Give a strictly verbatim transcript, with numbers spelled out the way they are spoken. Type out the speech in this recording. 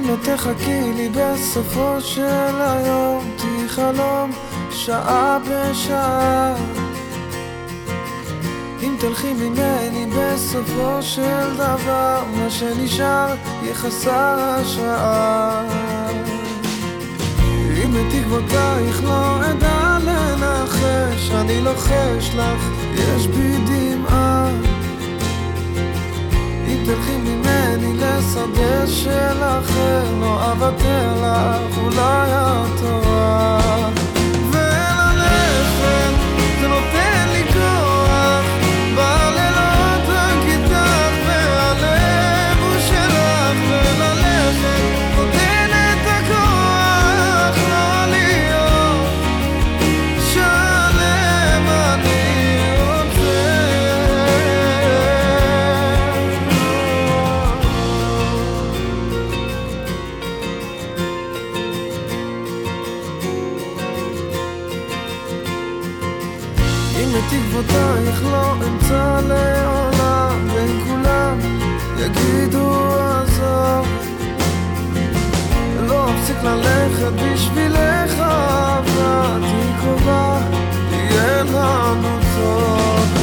לא תחכי לי בסופו של היום, תהי חלום שעה בשעה. אם תלכי ממני בסופו של דבר, מה שנשאר יהיה חסר השראה. אם בתקוותייך לא אדע לנחש, אני לוחש לך, יש בי דמעה. אם תלכי ממני לשדה של אחר, לא אוותר לך, אולי התורה. וללכת זה נותן לי כוח, בלילות רק איתך והלב הוא שלך. וללכת נותן את הכוח, לא להיות שלם אני רוצה. אם בתקוותייך לא אמצא לעולם, בין כולם יגידו עזוב. לא אפסיק ללכת בשבילך, אבל תהי קרובה, יהיה לנו טוב.